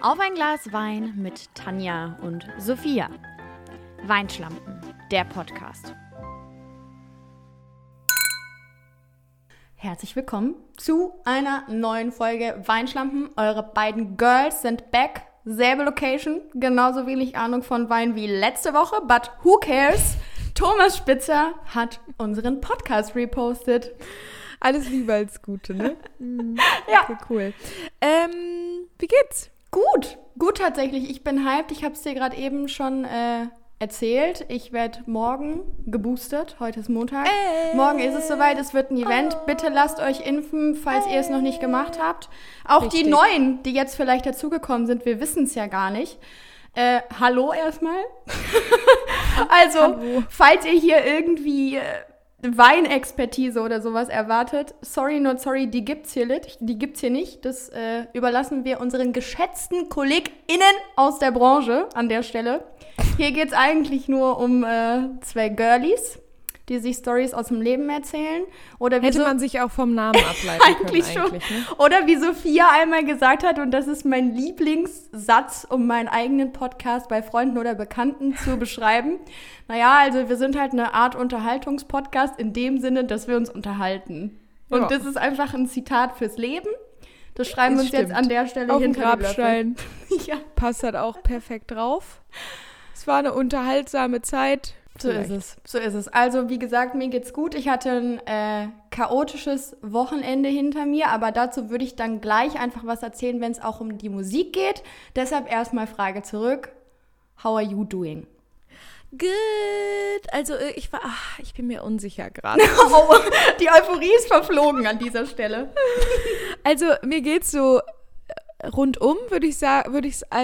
Auf ein Glas Wein mit Tanja und Sophia. Weinschlampen, der Podcast. Herzlich willkommen zu einer neuen Folge Weinschlampen. Eure beiden Girls sind back. Selbe Location, genauso wenig Ahnung von Wein wie letzte Woche, but who cares? Thomas Spitzer hat unseren Podcast repostet. Alles Liebe als Gute, ne? Ja. Okay, cool. Wie geht's? Gut tatsächlich. Ich bin hyped. Ich habe es dir gerade eben schon erzählt. Ich werde morgen geboostert. Heute ist Montag. Morgen ist es soweit. Es wird ein Event. Bitte lasst euch impfen, falls ihr es noch nicht gemacht habt. Auch Richtig. die Neuen, die jetzt vielleicht dazugekommen sind, wir wissen es ja gar nicht. Hallo erstmal. Also, Hallo. falls ihr hier irgendwie Weinexpertise oder sowas erwartet, sorry, not sorry, die gibt's hier nicht. Das überlassen wir unseren geschätzten KollegInnen aus der Branche an der Stelle. Hier geht's eigentlich nur um zwei Girlies, die sich Storys aus dem Leben erzählen. Oder wie Hätte man sich auch vom Namen ableiten eigentlich können. schon. Ne? Oder wie Sophia einmal gesagt hat, und das ist mein Lieblingssatz, um meinen eigenen Podcast bei Freunden oder Bekannten zu beschreiben. Naja, also wir sind halt eine Art Unterhaltungspodcast in dem Sinne, dass wir uns unterhalten. Und Ja. das ist einfach ein Zitat fürs Leben. Das schreiben wir uns jetzt an der Stelle Auf den hinter die Grabstein. Löffel. Ja, Passt halt auch perfekt drauf. Es war eine unterhaltsame Zeit. so ist es. Also wie gesagt, mir geht's gut. Ich hatte ein chaotisches Wochenende hinter mir, aber dazu würde ich dann gleich einfach was erzählen, wenn es auch um die Musik geht. Deshalb erstmal Frage zurück. How are you doing? Good. Also ich bin mir unsicher gerade. Oh, die Euphorie ist verflogen an dieser Stelle. Also mir geht's so rundum, würde ich sagen,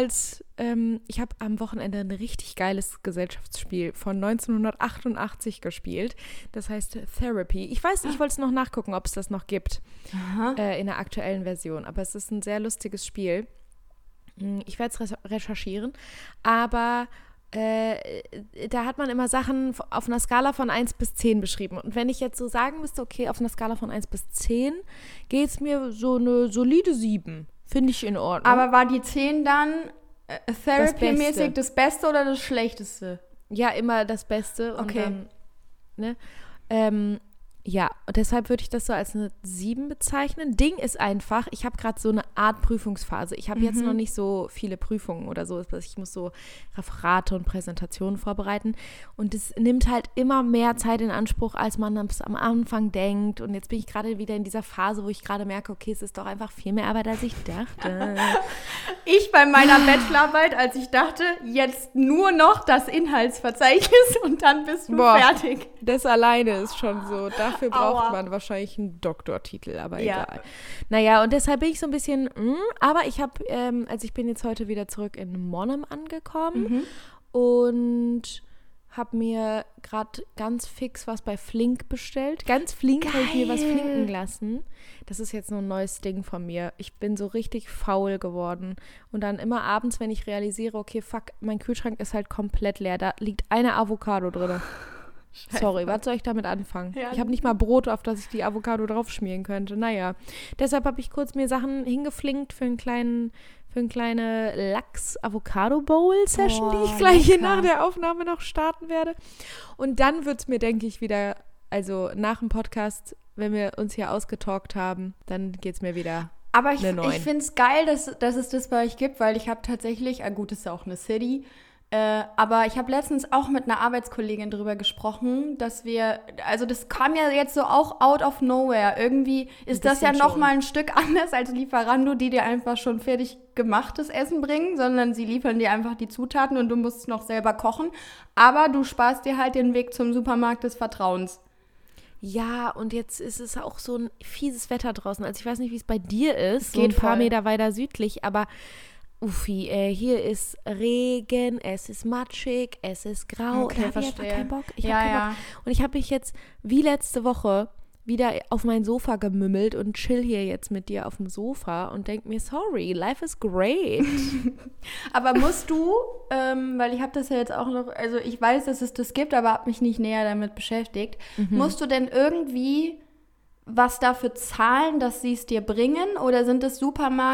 ich habe am Wochenende ein richtig geiles Gesellschaftsspiel von 1988 gespielt. Das heißt Therapy. Ich weiß nicht, ich wollte es noch nachgucken, ob es das noch gibt in der aktuellen Version. Aber es ist ein sehr lustiges Spiel. Ich werde es recherchieren. Aber da hat man immer Sachen auf einer Skala von 1 bis 10 beschrieben. Und wenn ich jetzt so sagen müsste, okay, auf einer Skala von 1 bis 10 geht es mir so eine solide 7. Finde ich in Ordnung. Aber war die 10 dann Therapy-mäßig das Beste oder das Schlechteste? Ja, immer das Beste. Und Okay. dann, ne? Ja, und deshalb würde ich das so als eine 7 bezeichnen. Ding ist einfach, ich habe gerade so eine Art Prüfungsphase. Ich habe jetzt noch nicht so viele Prüfungen oder so. Ich muss so Referate und Präsentationen vorbereiten. Und es nimmt halt immer mehr Zeit in Anspruch, als man es am Anfang denkt. Und jetzt bin ich gerade wieder in dieser Phase, wo ich gerade merke, okay, es ist doch einfach viel mehr Arbeit, als ich dachte. Ich bei meiner Bachelorarbeit, als ich dachte, jetzt nur noch das Inhaltsverzeichnis und dann bist du fertig. Das alleine ist schon so. Dafür braucht Aua. man wahrscheinlich einen Doktortitel, aber Ja. egal. Naja, und deshalb bin ich so ein bisschen, aber ich habe, also ich bin jetzt heute wieder zurück in Monheim angekommen und habe mir gerade ganz fix was bei Flink bestellt. Ganz flink habe ich mir was flinken lassen. Das ist jetzt nur ein neues Ding von mir. Ich bin so richtig faul geworden. Und dann immer abends, wenn ich realisiere, okay, fuck, mein Kühlschrank ist halt komplett leer. Da liegt eine Avocado drin. Sorry, was soll ich damit anfangen? Ja. Ich habe nicht mal Brot, auf das ich die Avocado drauf schmieren könnte. Naja, deshalb habe ich kurz mir Sachen hingeflinkt für eine kleine Lachs-Avocado-Bowl-Session, die ich gleich hier nach der Aufnahme noch starten werde. Und dann wird es mir, denke ich, wieder, also nach dem Podcast, wenn wir uns hier ausgetalkt haben, dann geht es mir wieder. Aber ich Eine 9. finde es geil, dass es das bei euch gibt, weil ich habe tatsächlich, gut, ist ja auch eine City, aber ich habe letztens auch mit einer Arbeitskollegin drüber gesprochen, dass wir, also das kam ja jetzt so auch out of nowhere. Irgendwie ist das ja noch mal ein Stück anders als Lieferando, die dir einfach schon fertig gemachtes Essen bringen, sondern sie liefern dir einfach die Zutaten und du musst noch selber kochen. Aber du sparst dir halt den Weg zum Supermarkt des Vertrauens. Ja, und jetzt ist es auch so ein fieses Wetter draußen. Also ich weiß nicht, wie es bei dir ist, so Geht ein paar voll. Meter weiter südlich, aber Uffi, hier ist Regen, es ist matschig, es ist grau. Okay, Da habe ich einfach verstehe. keinen Bock. Ich Ja, hab keinen ja. Bock. Und ich habe mich jetzt, wie letzte Woche, wieder auf mein Sofa gemümmelt und chill hier jetzt mit dir auf dem Sofa und denk mir, sorry, life is great. Aber musst du, weil ich habe das ja jetzt auch noch, also ich weiß, dass es das gibt, aber habe mich nicht näher damit beschäftigt, musst du denn irgendwie was dafür zahlen, dass sie es dir bringen? Oder sind es Supermarktpreise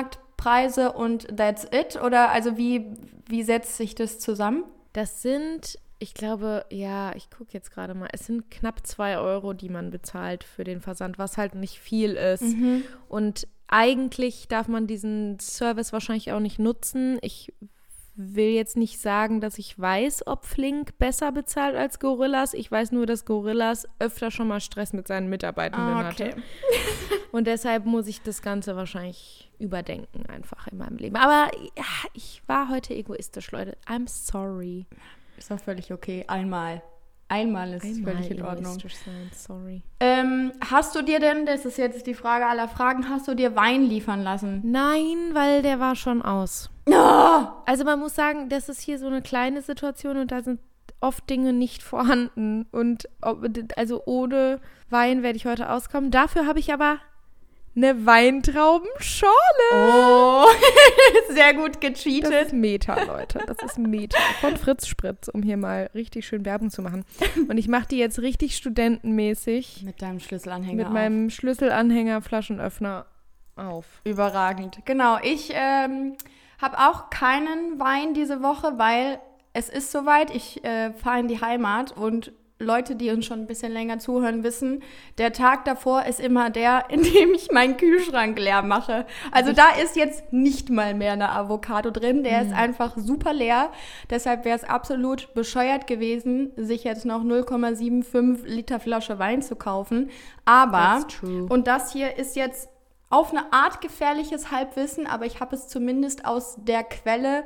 Einkaufspreise und that's it? Oder also wie setzt sich das zusammen? Das sind, ich glaube, ja, ich gucke jetzt gerade mal, es sind knapp 2 Euro, die man bezahlt für den Versand, was halt nicht viel ist. Und eigentlich darf man diesen Service wahrscheinlich auch nicht nutzen. Ich will jetzt nicht sagen, dass ich weiß, ob Flink besser bezahlt als Gorillas. Ich weiß nur, dass Gorillas öfter schon mal Stress mit seinen Mitarbeitenden hatte. Und deshalb muss ich das Ganze wahrscheinlich überdenken einfach in meinem Leben. Aber ja, ich war heute egoistisch, Leute. I'm sorry. Ist doch völlig okay. Einmal ist es völlig in Ordnung. Sein. Sorry. Hast du dir denn, das ist jetzt die Frage aller Fragen, hast du dir Wein liefern lassen? Nein, weil der war schon aus. Oh! Also man muss sagen, das ist hier so eine kleine Situation und da sind oft Dinge nicht vorhanden. Und also ohne Wein werde ich heute auskommen. Dafür habe ich aber eine Weintraubenschorle. Oh, sehr gut gecheatet. Das ist Meta, Leute. Das ist Meta. Von Fritz Spritz, um hier mal richtig schön Werbung zu machen. Und ich mache die jetzt richtig studentenmäßig. Mit deinem Schlüsselanhänger Mit meinem Schlüsselanhänger, Flaschenöffner auf. Überragend. Genau, ich habe auch keinen Wein diese Woche, weil es ist soweit. Ich fahre in die Heimat und Leute, die uns schon ein bisschen länger zuhören, wissen, der Tag davor ist immer der, in dem ich meinen Kühlschrank leer mache. Also da ist jetzt nicht mal mehr eine Avocado drin, der ist einfach super leer. Deshalb wäre es absolut bescheuert gewesen, sich jetzt noch 0,75 Liter Flasche Wein zu kaufen. Aber, und das hier ist jetzt auf eine Art gefährliches Halbwissen, aber ich habe es zumindest aus der Quelle,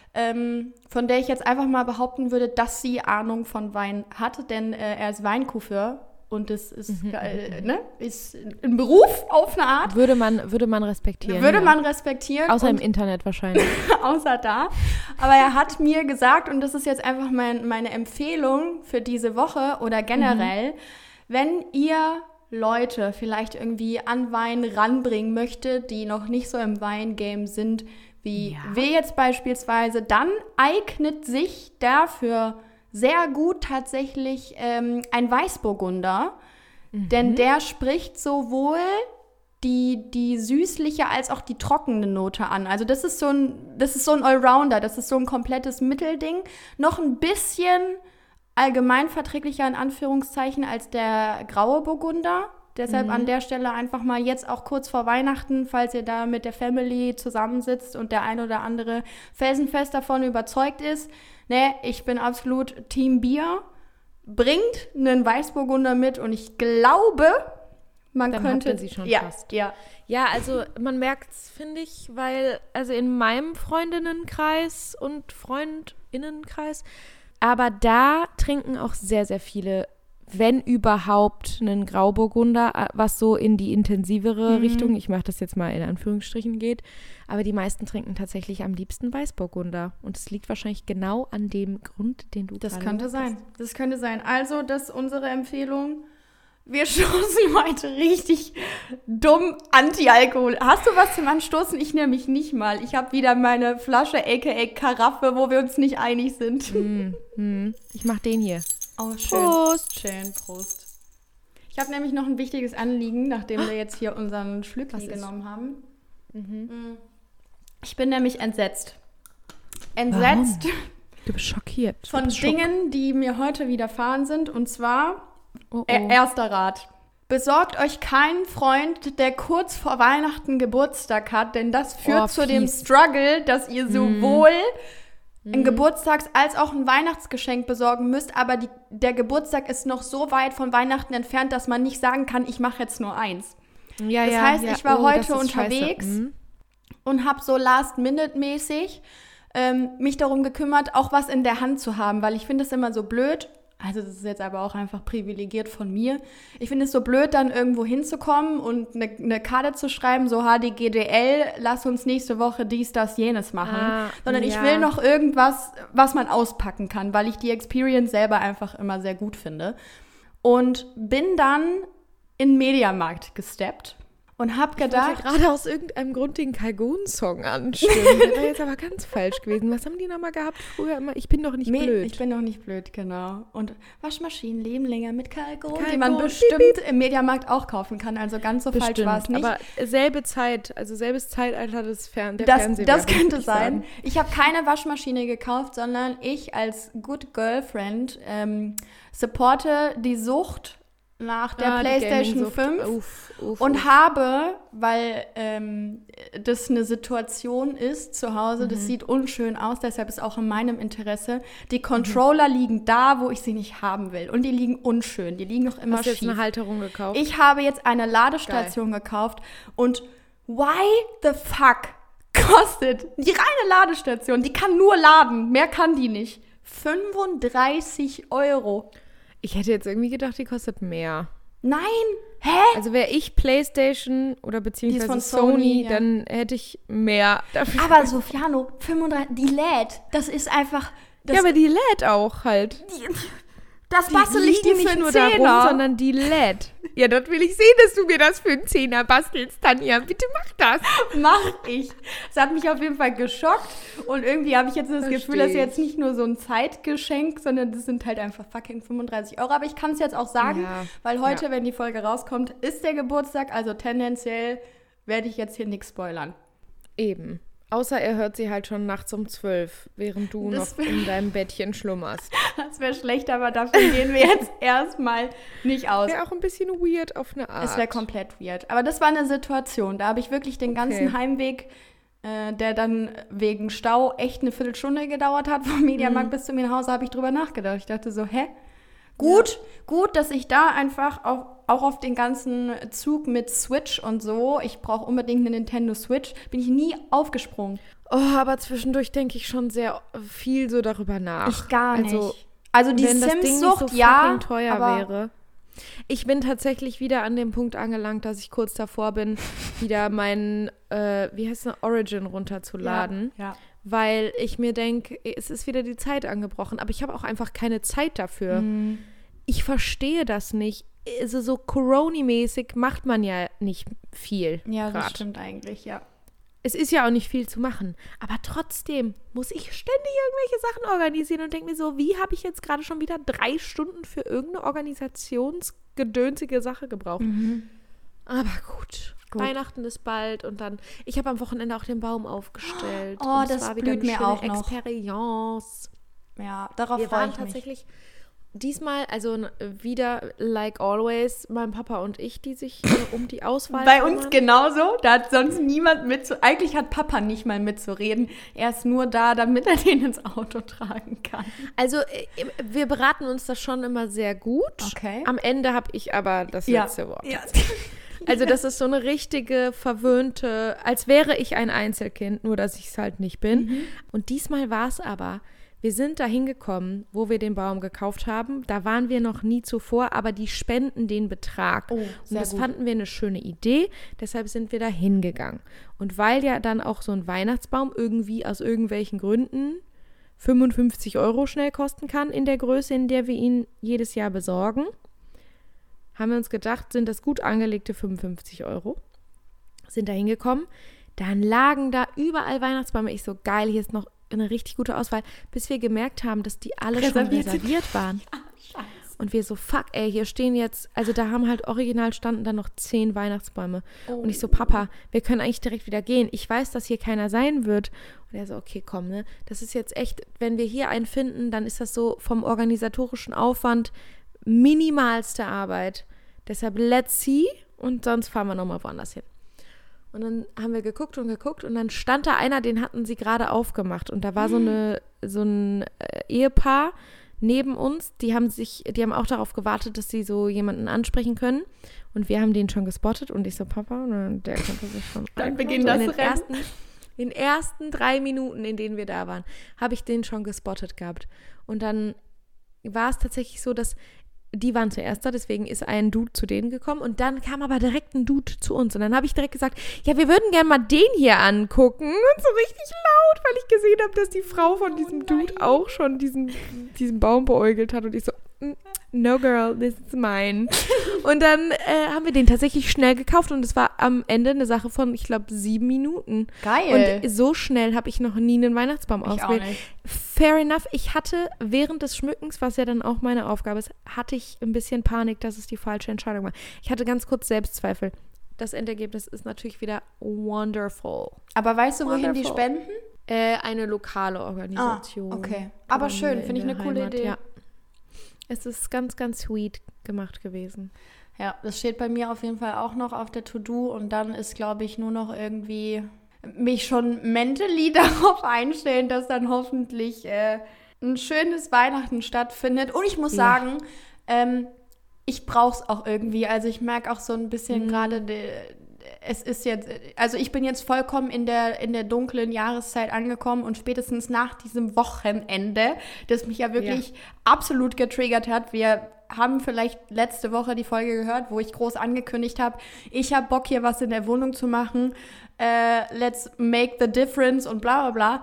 von der ich jetzt einfach mal behaupten würde, dass sie Ahnung von Wein hat, denn er ist Weinkouffeur und das ist, ist ein Beruf auf eine Art. Würde man respektieren. Würde man respektieren. Außer im Internet wahrscheinlich. Außer da. Aber er hat mir gesagt, und das ist jetzt einfach meine Empfehlung für diese Woche oder generell, wenn ihr Leute vielleicht irgendwie an Wein ranbringen möchtet, die noch nicht so im Weingame sind, wie wir jetzt beispielsweise, dann eignet sich dafür sehr gut tatsächlich ein Weißburgunder, denn der spricht sowohl die süßliche als auch die trockene Note an. Also das ist so ein Allrounder, das ist so ein komplettes Mittelding, noch ein bisschen allgemeinverträglicher in Anführungszeichen als der graue Burgunder. Deshalb an der Stelle einfach mal jetzt auch kurz vor Weihnachten, falls ihr da mit der Family zusammensitzt und der ein oder andere felsenfest davon überzeugt ist, ich bin absolut Team Bier, bringt einen Weißburgunder mit und ich glaube, man dann könnte... Dann sie schon fast. Ja, also man merkt es, finde ich, weil also in meinem Freundinnenkreis und Freundinnenkreis, aber da trinken auch sehr, sehr viele, wenn überhaupt, einen Grauburgunder, was so in die intensivere Richtung, ich mache das jetzt mal in Anführungsstrichen, geht. Aber die meisten trinken tatsächlich am liebsten Weißburgunder. Und es liegt wahrscheinlich genau an dem Grund, den du Das könnte sein. Das könnte sein. Also, das ist unsere Empfehlung. Wir stoßen heute richtig dumm Anti-Alkohol. Hast du was zum Anstoßen? Ich nämlich nicht mal. Ich habe wieder meine Flasche, a.k.a. Karaffe, wo wir uns nicht einig sind. Ich mach den hier. Oh, schön. Prost. Schön, Prost. Ich habe nämlich noch ein wichtiges Anliegen, nachdem wir jetzt hier unseren Schlückli genommen haben. Ich bin nämlich entsetzt. Entsetzt. Warum? Du bist schockiert. Von Dingen, die mir heute widerfahren sind. Und zwar, erster Rat. Besorgt euch keinen Freund, der kurz vor Weihnachten Geburtstag hat, denn das führt zu dem Struggle, dass ihr sowohl ein Geburtstags- als auch ein Weihnachtsgeschenk besorgen müsst, aber der Geburtstag ist noch so weit von Weihnachten entfernt, dass man nicht sagen kann, ich mache jetzt nur eins. Das heißt, ich war heute unterwegs und habe so last-minute-mäßig mich darum gekümmert, auch was in der Hand zu haben, weil ich finde es immer so blöd. Also das ist jetzt aber auch einfach privilegiert von mir. Ich finde es so blöd, dann irgendwo hinzukommen und eine Karte zu schreiben, so HDGDL, lass uns nächste Woche dies, das, jenes machen. Sondern ich will noch irgendwas, was man auspacken kann, weil ich die Experience selber einfach immer sehr gut finde. Und bin dann in den Mediamarkt gesteppt und habe Ich gedacht, wollte gerade aus irgendeinem Grund den Calgon-Song anstimmen. Der war jetzt aber ganz falsch gewesen. Was haben die nochmal gehabt früher immer? Ich bin doch nicht blöd. Ich bin doch nicht blöd, genau. Und Waschmaschinen leben länger mit Calgon, die Calgon, man bestimmt im Mediamarkt auch kaufen kann. Also ganz so falsch war es nicht. Aber selbe Zeit, also selbes Zeitalter des Fernseher. Das könnte sein. Ich habe keine Waschmaschine gekauft, sondern ich als Good Girlfriend supporte die Sucht nach der PlayStation 5 und habe, weil das eine Situation ist zu Hause, das sieht unschön aus, deshalb ist auch in meinem Interesse, die Controller liegen da, wo ich sie nicht haben will und die liegen unschön, die liegen noch immer schief. Hast du jetzt eine Halterung gekauft? Ich habe jetzt eine Ladestation gekauft und why the fuck kostet die reine Ladestation, die kann nur laden, mehr kann die nicht, 35 €. Ich hätte jetzt irgendwie gedacht, die kostet mehr. Nein, hä? Also wäre ich PlayStation oder beziehungsweise von Sony, ja. dann hätte ich mehr dafür. Aber Sofiano, 35, die lädt, das ist einfach... Ja, aber die lädt auch halt. Das bastel ich dir nicht für nur einen darum, Zehner. sondern die lädt. Ja, dort will ich sehen, dass du mir das für einen Zehner bastelst, Tanja. Bitte mach das. Mach ich. Das hat mich auf jeden Fall geschockt. Und irgendwie habe ich jetzt das Gefühl, das ist Versteh jetzt nicht nur so ein Zeitgeschenk, sondern das sind halt einfach fucking 35 €. Aber ich kann es jetzt auch sagen, Ja. weil heute, wenn die Folge rauskommt, ist der Geburtstag. Also tendenziell werde ich jetzt hier nichts spoilern. Eben. Außer er hört sie halt schon nachts um 12, während du Das noch in deinem Bettchen schlummerst. Das wäre schlecht, aber dafür gehen wir jetzt erstmal nicht aus. Wäre auch ein bisschen weird auf eine Art. Es wäre komplett weird. Aber das war eine Situation. Da habe ich wirklich den ganzen Heimweg, der dann wegen Stau echt eine Viertelstunde gedauert hat, vom Mediamarkt bis zu mir nach Hause, habe ich drüber nachgedacht. Ich dachte so, Gut, dass ich da einfach auch auf den ganzen Zug mit Switch und so, ich brauche unbedingt eine Nintendo Switch, bin ich nie aufgesprungen. Oh, aber zwischendurch denke ich schon sehr viel so darüber nach. Ich gar nicht. Also die wenn das Ding nicht Sims-Sucht, so ja, fucking teuer aber wäre. Ich bin tatsächlich wieder an dem Punkt angelangt, dass ich kurz davor bin, wieder meinen, Origin runterzuladen. Ja. Weil ich mir denke, es ist wieder die Zeit angebrochen. Aber ich habe auch einfach keine Zeit dafür. Ich verstehe das nicht. Also so Corona-mäßig macht man ja nicht viel. Ja, das grad. stimmt eigentlich, ja. Es ist ja auch nicht viel zu machen. Aber trotzdem muss ich ständig irgendwelche Sachen organisieren und denke mir so, wie habe ich jetzt gerade schon wieder 3 Stunden für irgendeine organisationsgedönsige Sache gebraucht? Aber gut. Weihnachten ist bald und dann, ich habe am Wochenende auch den Baum aufgestellt. Oh, und das war wieder blüht eine mir schöne auch noch. Experience. Ja, darauf Wir freue waren ich mich. tatsächlich diesmal, also wieder like always, mein Papa und ich, die sich um die Auswahl Bei kümmern. uns genauso, da hat sonst niemand eigentlich hat Papa nicht mal mitzureden. Er ist nur da, damit er den ins Auto tragen kann. Also wir beraten uns das schon immer sehr gut. Okay. Am Ende habe ich aber das letzte Wort. Ja. Also das ist so eine richtige verwöhnte, als wäre ich ein Einzelkind, nur dass ich es halt nicht bin. Und diesmal war es aber, wir sind da hingekommen, wo wir den Baum gekauft haben. Da waren wir noch nie zuvor, aber die spenden den Betrag. Oh, und sehr das gut. fanden wir eine schöne Idee, deshalb sind wir da hingegangen. Und weil ja dann auch so ein Weihnachtsbaum irgendwie aus irgendwelchen Gründen 55 € schnell kosten kann in der Größe, in der wir ihn jedes Jahr besorgen, haben wir uns gedacht, sind das gut angelegte 55 €. Sind da hingekommen, dann lagen da überall Weihnachtsbäume. Ich so, geil, hier ist noch eine richtig gute Auswahl, bis wir gemerkt haben, dass die alle schon reserviert waren. Und wir so, fuck, ey, hier stehen jetzt, also da haben halt original standen dann noch 10 Weihnachtsbäume. Und ich so, Papa, wir können eigentlich direkt wieder gehen. Ich weiß, dass hier keiner sein wird. Und er so, okay, komm, ne, das ist jetzt echt, wenn wir hier einen finden, dann ist das so vom organisatorischen Aufwand minimalste Arbeit. Deshalb let's see und sonst fahren wir nochmal woanders hin. Und dann haben wir geguckt und dann stand da einer, den hatten sie gerade aufgemacht. Und da war so ein Ehepaar neben uns, die haben auch darauf gewartet, dass sie so jemanden ansprechen können. Und wir haben den schon gespottet und ich so, Papa, und der konnte sich schon Dann beginnt das Rennen. In den ersten 3 Minuten, in denen wir da waren, habe ich den schon gespottet gehabt. Und dann war es tatsächlich so, dass die waren zuerst da, deswegen ist ein Dude zu denen gekommen und dann kam aber direkt ein Dude zu uns und dann habe ich direkt gesagt, ja, wir würden gerne mal den hier angucken und so richtig laut, weil ich gesehen habe, dass die Frau von diesem Dude auch schon diesen Baum beäugelt hat und ich so, no girl, this is mine. Und dann haben wir den tatsächlich schnell gekauft und es war am Ende eine Sache von, ich glaube, 7 Minuten. Geil. Und so schnell habe ich noch nie einen Weihnachtsbaum ausgewählt. Fair enough. Ich hatte während des Schmückens, was ja dann auch meine Aufgabe ist, hatte ich ein bisschen Panik, dass es die falsche Entscheidung war. Ich hatte ganz kurz Selbstzweifel. Das Endergebnis ist natürlich wieder wonderful. Aber weißt du, wohin die spenden? Eine lokale Organisation. Okay. Aber schön, finde ich eine coole Idee. Ja. Es ist ganz, ganz sweet gemacht gewesen. Ja, das steht bei mir auf jeden Fall auch noch auf der To-Do und dann ist, glaube ich, nur noch irgendwie mich schon mentally darauf einstellen, dass dann hoffentlich ein schönes Weihnachten stattfindet. Und ich muss sagen, ich brauche es auch irgendwie. Also ich merke auch so ein bisschen gerade, es ist jetzt, also ich bin jetzt vollkommen in der dunklen Jahreszeit angekommen und spätestens nach diesem Wochenende, das mich ja wirklich absolut getriggert hat. Wir haben vielleicht letzte Woche die Folge gehört, wo ich groß angekündigt habe, ich habe Bock, hier was in der Wohnung zu machen. Let's make the difference und bla bla bla.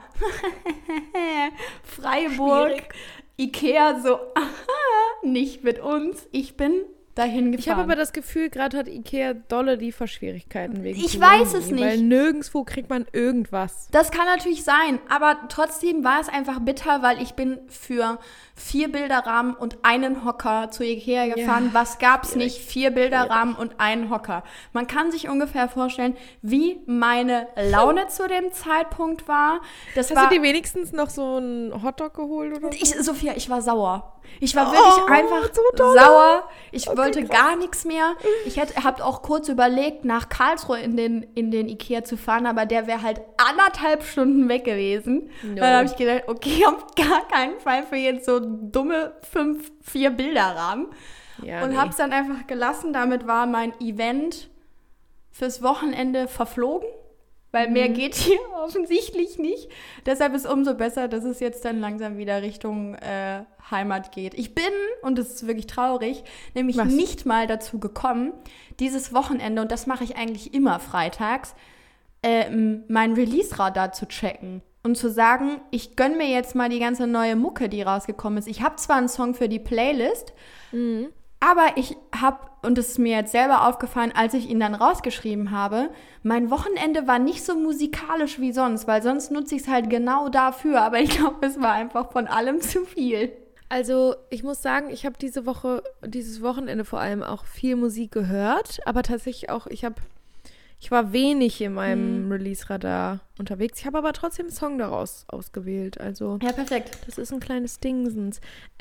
Freiburg, schwierig. Ikea so, nicht mit uns. Ich bin dahin gefahren. Ich habe aber das Gefühl, gerade hat Ikea dolle Lieferschwierigkeiten wegen Ich weiß es nicht. Weil nirgendwo kriegt man irgendwas. Das kann natürlich sein, aber trotzdem war es einfach bitter, weil ich bin für 4 Bilderrahmen und einen Hocker zu Ikea gefahren. Was gab's nicht? 4 Bilderrahmen und einen Hocker. Man kann sich ungefähr vorstellen, wie meine Laune zu dem Zeitpunkt war. Hast du dir wenigstens noch so einen Hotdog geholt oder so? Sophia, ich war sauer. Ich war wirklich einfach so sauer. Ich wollte gar nichts mehr. Ich habe auch kurz überlegt, nach Karlsruhe in den Ikea zu fahren, aber der wäre halt 1,5 Stunden weg gewesen. No. Dann habe ich gedacht, okay, auf gar keinen Fall für jetzt so dumme 4 Bilderrahmen. Ja, und habe es dann einfach gelassen. Damit war mein Event fürs Wochenende verflogen. Weil mehr geht hier offensichtlich nicht. Deshalb ist umso besser, dass es jetzt dann langsam wieder Richtung Heimat geht. Ich bin, und das ist wirklich traurig, nämlich nicht mal dazu gekommen, dieses Wochenende, und das mache ich eigentlich immer freitags, mein Release-Radar zu checken. Und zu sagen, ich gönne mir jetzt mal die ganze neue Mucke, die rausgekommen ist. Ich habe zwar einen Song für die Playlist, aber ich habe, und das ist mir jetzt selber aufgefallen, als ich ihn dann rausgeschrieben habe, mein Wochenende war nicht so musikalisch wie sonst, weil sonst nutze ich es halt genau dafür. Aber ich glaube, es war einfach von allem zu viel. Also ich muss sagen, ich habe dieses Wochenende vor allem auch viel Musik gehört, aber tatsächlich auch, ich war wenig in meinem Release-Radar unterwegs. Ich habe aber trotzdem einen Song daraus ausgewählt. Also ja, perfekt. Das ist ein kleines Dingsens.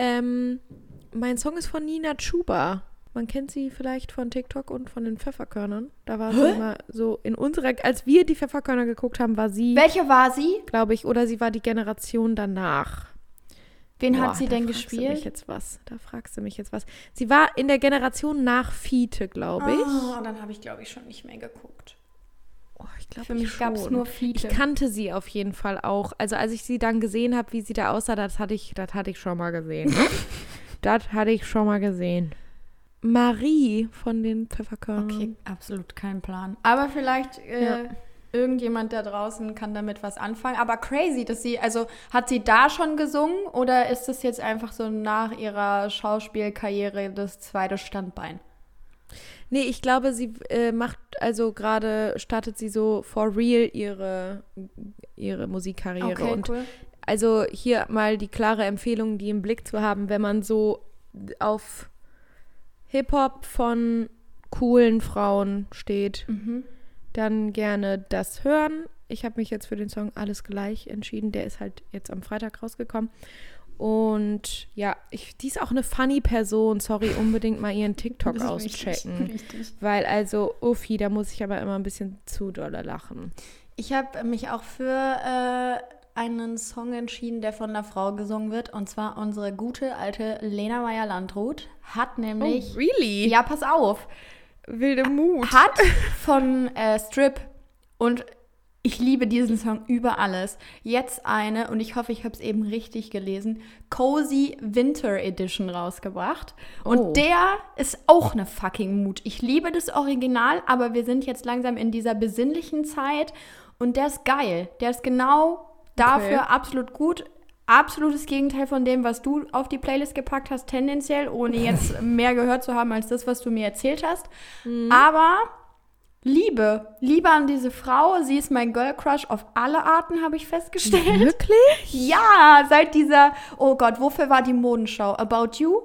Mein Song ist von Nina Chuba. Man kennt sie vielleicht von TikTok und von den Pfefferkörnern. Da war sie immer so in unserer, als wir die Pfefferkörner geguckt haben, war sie. Welche war sie? Glaube ich, oder sie war die Generation danach. Wen hat sie denn gespielt? Da fragst du mich jetzt was. Sie war in der Generation nach Fiete, glaube ich. Oh, dann habe ich, glaube ich, schon nicht mehr geguckt. Oh, ich glaube, für mich gab es nur Fiete. Ich kannte sie auf jeden Fall auch. Also als ich sie dann gesehen habe, wie sie da aussah, das hatte ich schon mal gesehen. Das hatte ich schon mal gesehen. Marie von den Pfefferkörnern. Okay, absolut kein Plan. Aber vielleicht irgendjemand da draußen kann damit was anfangen. Aber crazy, dass sie, also hat sie da schon gesungen oder ist das jetzt einfach so nach ihrer Schauspielkarriere das zweite Standbein? Nee, ich glaube, sie startet sie so for real ihre Musikkarriere. Okay, und cool. Also hier mal die klare Empfehlung, die im Blick zu haben, wenn man so auf Hip-Hop von coolen Frauen steht, dann gerne das hören. Ich habe mich jetzt für den Song Alles gleich entschieden. Der ist halt jetzt am Freitag rausgekommen. Und ja, die ist auch eine funny Person. Sorry, unbedingt mal ihren TikTok auschecken. Richtig. Weil also, Uffi, da muss ich aber immer ein bisschen zu doll lachen. Ich habe mich auch für einen Song entschieden, der von einer Frau gesungen wird. Und zwar unsere gute alte Lena Meyer-Landrut hat nämlich... Oh, really? Ja, pass auf. Wilde Mut. Hat von Strip, und ich liebe diesen Song über alles, jetzt eine, und ich hoffe, ich habe es eben richtig gelesen, Cozy Winter Edition rausgebracht. Und der ist auch eine fucking Mut. Ich liebe das Original, aber wir sind jetzt langsam in dieser besinnlichen Zeit und der ist geil. Der ist genau dafür absolut gut. absolutes Gegenteil von dem, was du auf die Playlist gepackt hast, tendenziell, ohne jetzt mehr gehört zu haben als das, was du mir erzählt hast. Aber Liebe an diese Frau. Sie ist mein Girl Crush auf alle Arten, habe ich festgestellt. Wirklich? Ja, seit dieser, oh Gott, wofür war die Modenschau? About You?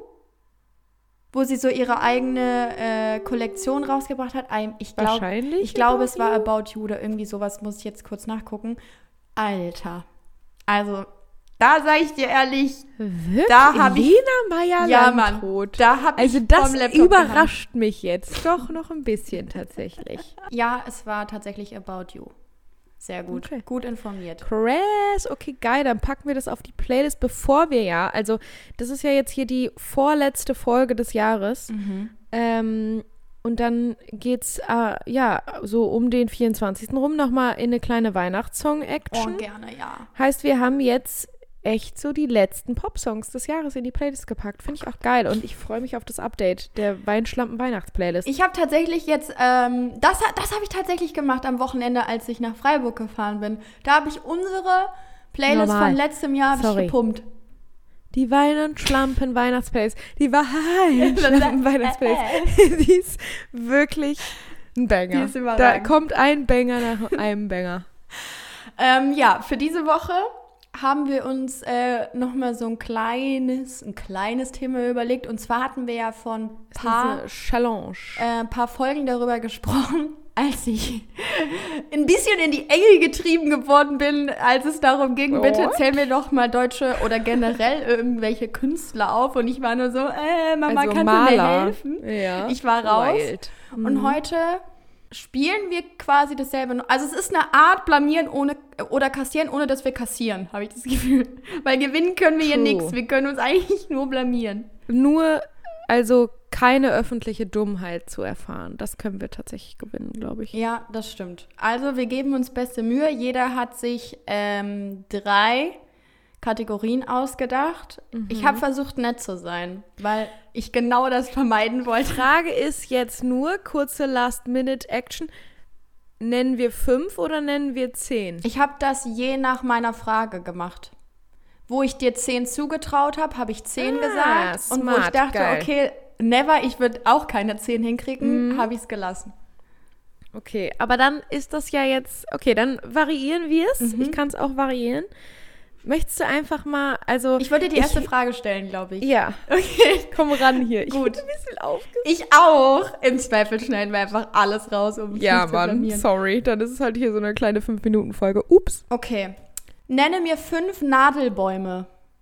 Wo sie so ihre eigene Kollektion rausgebracht hat. Wahrscheinlich. Ich glaube, es war About You oder irgendwie sowas, muss ich jetzt kurz nachgucken. Alter. Also, da sage ich dir ehrlich, Wirklich? da habe ich... Lena Meyer-Landrut. Da habe ich Also das vom Laptop überrascht mich jetzt doch noch ein bisschen tatsächlich. Ja, es war tatsächlich About You. Sehr gut. Okay. Gut informiert. Krass, okay, geil, dann packen wir das auf die Playlist, bevor wir also das ist ja jetzt hier die vorletzte Folge des Jahres. Und dann geht's so um den 24. rum nochmal in eine kleine Weihnachtssong-Action. Oh, gerne, ja. Heißt, wir haben jetzt echt so die letzten Popsongs des Jahres in die Playlist gepackt. Finde ich auch geil und ich freue mich auf das Update der Weinschlampen-Weihnachts-Playlist. Ich habe tatsächlich jetzt, das habe ich tatsächlich gemacht am Wochenende, als ich nach Freiburg gefahren bin. Da habe ich unsere Playlist von letztem Jahr gepumpt. Die Weinschlampen-Weihnachtsplaylist. Die Weinschlampen-Weihnachtsplaylist. Die ist wirklich ein Banger. Die ist überragend. Da kommt ein Banger nach einem Banger. Für diese Woche haben wir uns nochmal so ein kleines Thema überlegt. Und zwar hatten wir ja von ein paar Folgen darüber gesprochen, als ich ein bisschen in die Enge getrieben geworden bin, als es darum ging, bitte zähl mir doch mal deutsche oder generell irgendwelche Künstler auf. Und ich war nur so, Mama, also kannst Maler. du mir helfen? Ja. Ich war raus. Wild. Und heute spielen wir quasi dasselbe. Also es ist eine Art blamieren oder kassieren, ohne dass wir kassieren, habe ich das Gefühl. Weil gewinnen können wir hier nichts. Wir können uns eigentlich nur blamieren. Nur, also keine öffentliche Dummheit zu erfahren. Das können wir tatsächlich gewinnen, glaube ich. Ja, das stimmt. Also wir geben uns beste Mühe. Jeder hat sich 3 Kategorien ausgedacht. Ich habe versucht, nett zu sein, weil ich genau das vermeiden wollte. Frage ist jetzt nur, kurze Last-Minute-Action. Nennen wir 5 oder nennen wir 10? Ich habe das je nach meiner Frage gemacht. Wo ich dir 10 zugetraut habe, habe ich 10 gesagt. Smart, und wo ich dachte, geil. Okay, never, ich würde auch keine 10 hinkriegen, habe ich es gelassen. Okay, aber dann ist das ja jetzt, okay, dann variieren wir es. Ich kann es auch variieren. Möchtest du einfach mal, also... Ich würde die erste Frage stellen, glaube ich. Ja. Okay. Komm ran hier. Gut. Ich bin ein bisschen aufgeregt. Ich auch. Im Zweifel schneiden wir einfach alles raus, um mich nicht zu blamieren. Sorry. Dann ist es halt hier so eine kleine 5-Minuten-Folge. Ups. Okay. Nenne mir 5 Nadelbäume.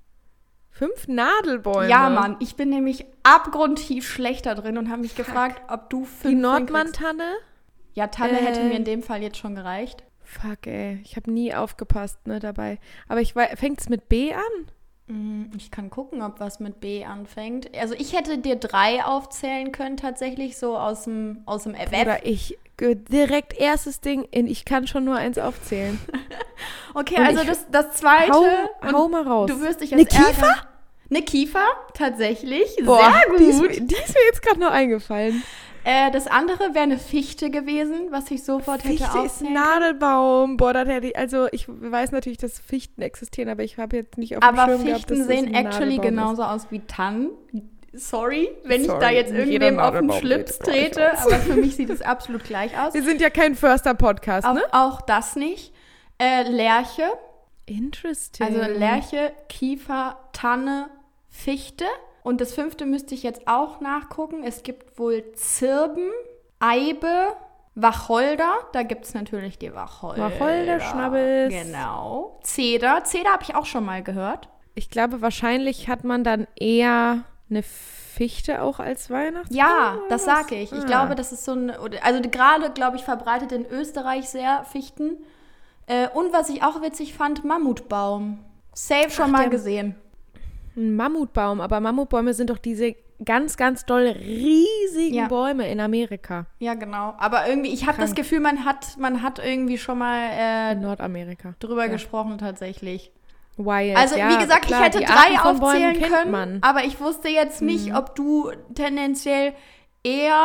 5 Nadelbäume? Ja, Mann. Ich bin nämlich abgrundtief schlechter drin und habe mich gefragt, ob du 5 Die Nordmann-Tanne? Ja, Tanne hätte mir in dem Fall jetzt schon gereicht. Fuck, ey. Ich habe nie aufgepasst, dabei. Aber fängt es mit B an? Ich kann gucken, ob was mit B anfängt. Also ich hätte dir 3 aufzählen können, tatsächlich, so aus dem FF. Oder ich direkt erstes Ding, ich kann schon nur 1 aufzählen. Okay, und also das zweite. Hau mal raus. Du wirst dich jetzt eine Kiefer? Eine Kiefer, tatsächlich. Boah, sehr gut. Die ist mir jetzt gerade noch eingefallen. Das andere wäre eine Fichte gewesen, was ich sofort hätte aufzählen können. Fichte ist ein Nadelbaum. Boah, das hätte ich, also ich weiß natürlich, dass Fichten existieren, aber ich habe jetzt nicht auf dem Schirm gehabt, dass Fichten sehen actually genauso aus wie Tannen. Sorry, wenn ich da jetzt irgendwem auf den Schlips trete, aber für mich sieht es absolut gleich aus. Wir sind ja kein Förster-Podcast, ne? Auch das nicht. Lerche. Interesting. Also Lerche, Kiefer, Tanne, Fichte. Und das 5. müsste ich jetzt auch nachgucken. Es gibt wohl Zirben, Eibe, Wacholder. Da gibt es natürlich die Wacholder. Wacholder, Schnabbels. Genau. Zeder. Zeder habe ich auch schon mal gehört. Ich glaube, wahrscheinlich hat man dann eher eine Fichte auch als Weihnachtsbaum. Ja, das sage ich. Ich glaube, das ist so ein... Also gerade, glaube ich, verbreitet in Österreich sehr Fichten. Und was ich auch witzig fand, Mammutbaum. Safe schon mal gesehen. Ein Mammutbaum, aber Mammutbäume sind doch diese ganz, ganz doll riesigen Bäume in Amerika. Ja, genau. Aber irgendwie, ich habe das Gefühl, man hat irgendwie schon mal in Nordamerika drüber gesprochen tatsächlich. Wild. Also wie gesagt, klar, ich hätte 3 aufzählen können, aber ich wusste jetzt nicht, ob du tendenziell eher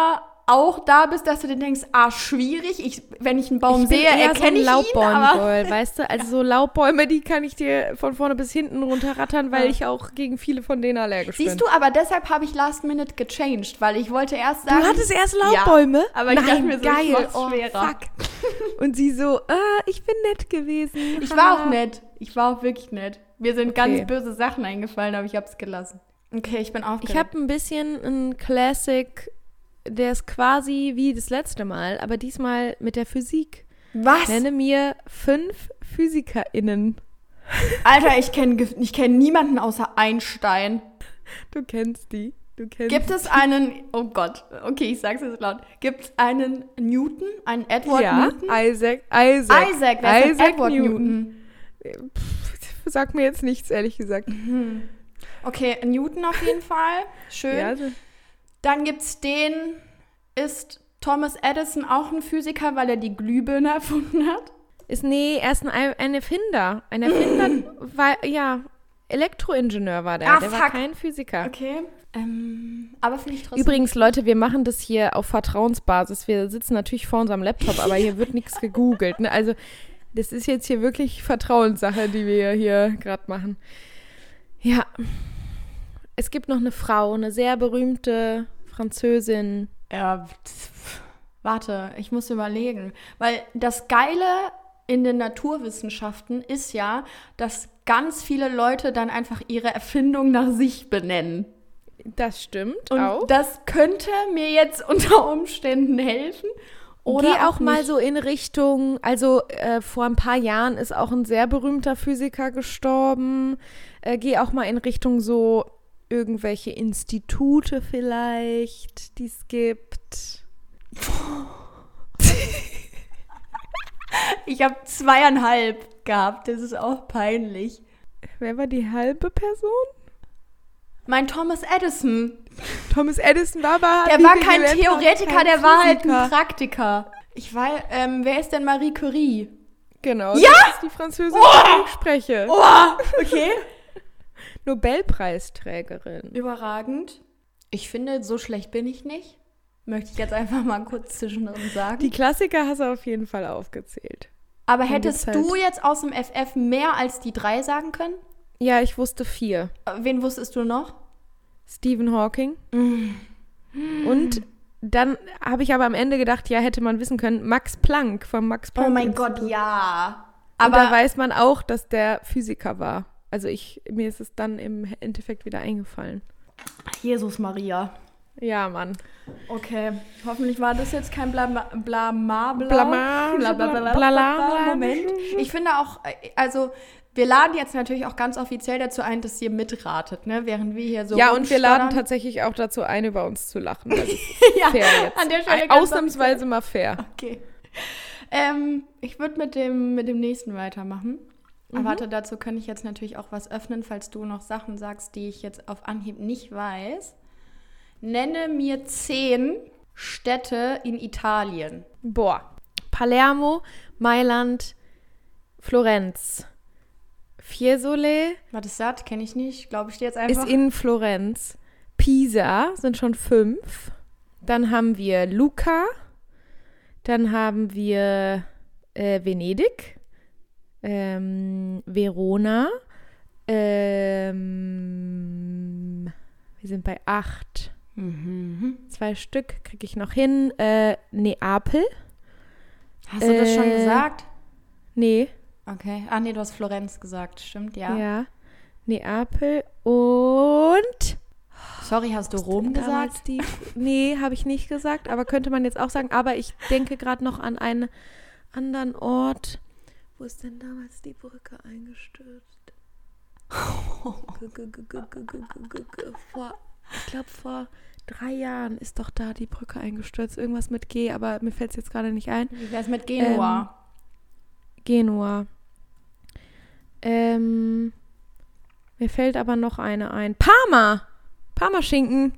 auch da bist, dass du dir denkst, schwierig, wenn ich einen Baum sehe, erkenne ich so ein ihn, aber... Laubbaum-Girl, weißt du? Also so Laubbäume, die kann ich dir von vorne bis hinten runterrattern, weil ich auch gegen viele von denen allergisch bin. Siehst du, aber deshalb habe ich last minute gechanged, weil ich wollte erst sagen... Du hattest erst Laubbäume? Ja, aber ich dachte mir so, geil. ich mach's schwerer. Fuck. Und sie so, ich bin nett gewesen. Ich war auch nett. Ich war auch wirklich nett. Mir sind ganz böse Sachen eingefallen, aber ich habe es gelassen. Okay, ich bin aufgeregt. Ich habe ein bisschen einen Classic, der ist quasi wie das letzte Mal, aber diesmal mit der Physik. Was? Nenne mir 5 PhysikerInnen. Alter, ich kenn niemanden außer Einstein. Du kennst die. Gibt es einen, oh Gott, okay, ich sag's jetzt laut. Gibt es einen Newton, einen Edward Newton? Isaac, wer ist denn Edward Newton? Sag mir jetzt nichts, ehrlich gesagt. Okay, Newton auf jeden Fall. Schön. Ja, also. Dann gibt's ist Thomas Edison auch ein Physiker, weil er die Glühbirne erfunden hat? Er ist ein Erfinder. Ein Erfinder war, Elektroingenieur war der. Der war kein Physiker. Okay. Aber finde ich trotzdem... Übrigens, Leute, wir machen das hier auf Vertrauensbasis. Wir sitzen natürlich vor unserem Laptop, aber hier wird nichts gegoogelt. Ne? Also, das ist jetzt hier wirklich Vertrauenssache, die wir hier gerade machen. Ja. Es gibt noch eine Frau, eine sehr berühmte Französin. Ja, warte, ich muss überlegen. Weil das Geile in den Naturwissenschaften ist ja, dass ganz viele Leute dann einfach ihre Erfindung nach sich benennen. Das stimmt und auch. Das könnte mir jetzt unter Umständen helfen. Oder geh auch mal so in Richtung, also vor ein paar Jahren ist auch ein sehr berühmter Physiker gestorben. Geh auch mal in Richtung so irgendwelche Institute vielleicht, die es gibt. Ich habe 2,5 gehabt, das ist auch peinlich. Wer war die halbe Person? Mein Thomas Edison. Thomas Edison war aber... Der war kein Theoretiker, der war halt ein Praktiker. Wer ist denn Marie Curie? Genau, ja? Das ist die Französin, die ich spreche. Okay. Nobelpreisträgerin. Überragend. Ich finde, so schlecht bin ich nicht. Möchte ich jetzt einfach mal kurz zwischendrin sagen. Die Klassiker hast du auf jeden Fall aufgezählt. Aber hättest du jetzt aus dem FF mehr als die 3 sagen können? Ja, ich wusste 4. Wen wusstest du noch? Stephen Hawking. Und dann habe ich aber am Ende gedacht, ja, hätte man wissen können, Max Planck vom Max Planck. Oh mein Gott, ja. Aber da weiß man auch, dass der Physiker war. Also mir ist es dann im Endeffekt wieder eingefallen. Jesus Maria. Ja, Mann. Okay, hoffentlich war das jetzt kein Blamage. Moment. Ich finde auch, also wir laden jetzt natürlich auch ganz offiziell dazu ein, dass ihr mitratet, ne? Während wir hier so ja, und wir laden tatsächlich auch dazu ein, über uns zu lachen. Das ist fair jetzt. An der Stelle ausnahmsweise mal fair. Okay. Ich würde mit dem nächsten weitermachen. Aber warte, dazu kann ich jetzt natürlich auch was öffnen, falls du noch Sachen sagst, die ich jetzt auf Anhieb nicht weiß. Nenne mir 10 Städte in Italien. Boah. Palermo, Mailand, Florenz. Fiesole. Was ist das? Kenne ich nicht. Glaube ich dir jetzt einfach. Ist in Florenz. Pisa sind schon 5. Dann haben wir Lucca. Dann haben wir Venedig. Verona. Wir sind bei 8. 2 Stück kriege ich noch hin. Neapel. Hast du das schon gesagt? Nee. Okay. Nee, du hast Florenz gesagt. Stimmt, ja. Ja. Neapel und... Sorry, hast du Rom gesagt? Nee, habe ich nicht gesagt, aber könnte man jetzt auch sagen. Aber ich denke gerade noch an einen anderen Ort. Wo ist denn damals die Brücke eingestürzt? Ich glaube, vor 3 Jahren ist doch da die Brücke eingestürzt. Irgendwas mit G, aber mir fällt es jetzt gerade nicht ein. Wie wäre es mit Genua? Genua. Mir fällt aber noch eine ein. Parma! Parmaschinken.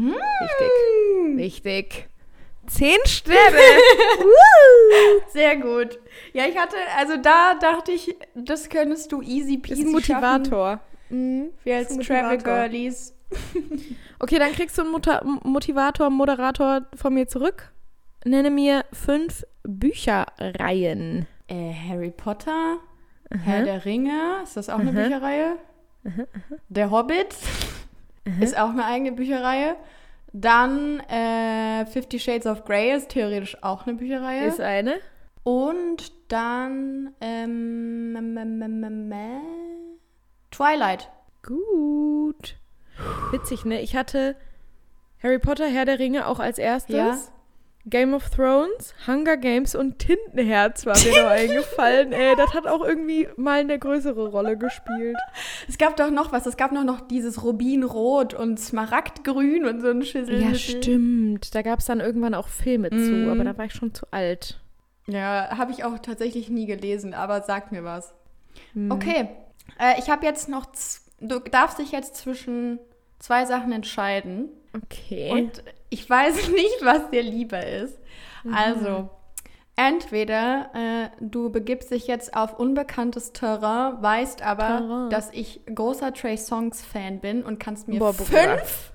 Richtig. 10 Städte. Sehr gut. Ja, da dachte ich, das könntest du easy peasy ist ein Motivator. Wir als Travel Girlies Okay, dann kriegst du einen Moderator von mir zurück. Nenne mir 5 Bücherreihen. Harry Potter, Herr der Ringe, ist das auch eine Bücherreihe? Der Hobbit ist auch eine eigene Bücherreihe. Dann 50 Shades of Grey ist theoretisch auch eine Bücherreihe. Ist eine. Und dann Twilight. Gut. Witzig, ne? Ich hatte Harry Potter, Herr der Ringe auch als erstes. Ja. Game of Thrones, Hunger Games und Tintenherz war mir noch eingefallen. Das hat auch irgendwie mal eine größere Rolle gespielt. Es gab doch noch was. Es gab noch dieses Rubinrot und Smaragdgrün und so ein Schüssel. Ja, stimmt. Da gab es dann irgendwann auch Filme zu, aber da war ich schon zu alt. Ja, habe ich auch tatsächlich nie gelesen, aber sag mir was. Okay, ich habe jetzt noch... Du darfst dich jetzt zwischen 2 Sachen entscheiden. Okay. Und ich weiß nicht, was dir lieber ist. Also, entweder du begibst dich jetzt auf unbekanntes Terrain, weißt aber, dass ich großer Trey Songz-Fan bin und kannst mir 5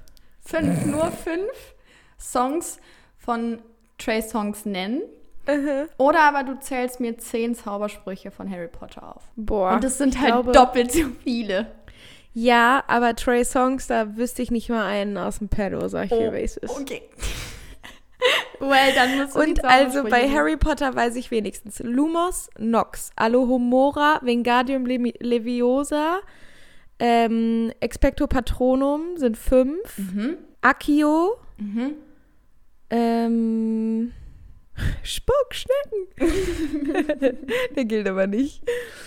Songs von Trey Songz nennen. Oder aber du zählst mir 10 Zaubersprüche von Harry Potter auf. Boah. Und das sind halt doppelt so viele. Ja, aber Trey Songz, da wüsste ich nicht mal einen aus dem Pedo, sag ich dir, wie es ist. Okay. Well, dann musst du und also bei Harry Potter weiß ich wenigstens Lumos, Nox, Alohomora, Wingardium Leviosa, Expecto Patronum sind 5, Accio, Spuckschnecken. Der gilt aber nicht.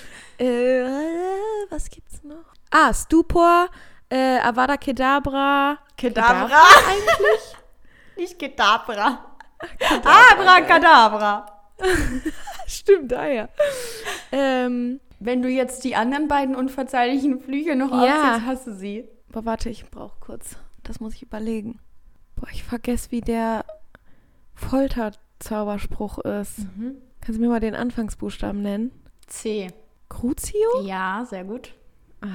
Was gibt's noch? Stupor, Avada Kedavra. Kedavra eigentlich? Nicht Kedavra. Abracadabra. Stimmt, daher. Wenn du jetzt die anderen beiden unverzeihlichen Flüche noch aufzählst, hast du sie. Aber warte, ich brauche kurz. Das muss ich überlegen. Boah, ich vergesse, wie der Folterzauberspruch ist. Kannst du mir mal den Anfangsbuchstaben nennen? C. Crucio? Ja, sehr gut. Und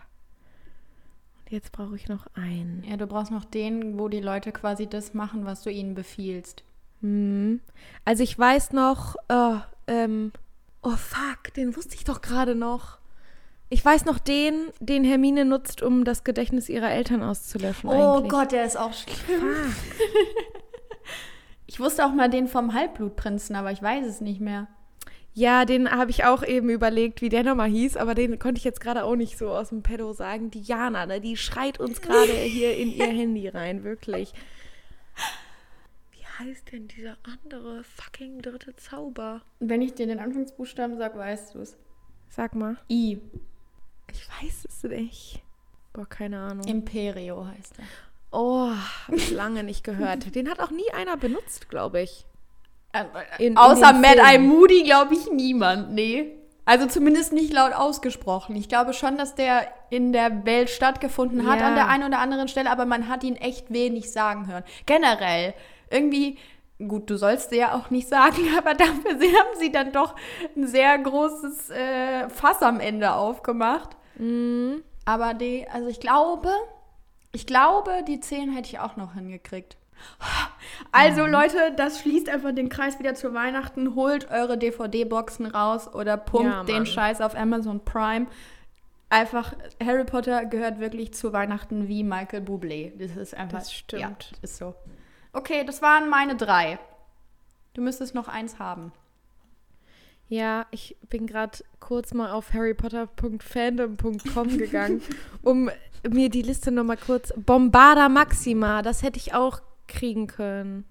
jetzt brauche ich noch einen. Ja, du brauchst noch den, wo die Leute quasi das machen, was du ihnen befiehlst. Also ich weiß noch, oh fuck, den wusste ich doch gerade noch. Ich weiß noch den Hermine nutzt, um das Gedächtnis ihrer Eltern auszulöschen. Oh Gott, der ist auch schlimm. Ich wusste auch mal den vom Halbblutprinzen, aber ich weiß es nicht mehr. Ja, den habe ich auch eben überlegt, wie der nochmal hieß, aber den konnte ich jetzt gerade auch nicht so aus dem Pedo sagen. Diana, ne, die schreit uns gerade hier in ihr Handy rein, wirklich. Wie heißt denn dieser andere fucking dritte Zauber? Wenn ich dir den Anfangsbuchstaben sage, weißt du es. Sag mal. I. Ich weiß es nicht. Boah, keine Ahnung. Imperio heißt er. Oh, hab ich lange nicht gehört. Den hat auch nie einer benutzt, glaube ich. Außer Mad-Eye Moody, glaube ich, niemand, nee. Also zumindest nicht laut ausgesprochen. Ich glaube schon, dass der in der Welt stattgefunden hat an der einen oder anderen Stelle, aber man hat ihn echt wenig sagen hören. Generell, irgendwie, gut, du sollst dir ja auch nicht sagen, aber dafür haben sie dann doch ein sehr großes Fass am Ende aufgemacht. Aber ich glaube, die 10 hätte ich auch noch hingekriegt. Also Leute, das schließt einfach den Kreis wieder zu Weihnachten. Holt eure DVD-Boxen raus oder pumpt den Scheiß auf Amazon Prime. Einfach, Harry Potter gehört wirklich zu Weihnachten wie Michael Bublé. Das ist einfach, das stimmt. Ja, ist so. Okay, das waren meine 3. Du müsstest noch 1 haben. Ja, ich bin gerade kurz mal auf harrypotter.fandom.com gegangen, um mir die Liste nochmal kurz... Bombarda Maxima, das hätte ich auch kriegen können.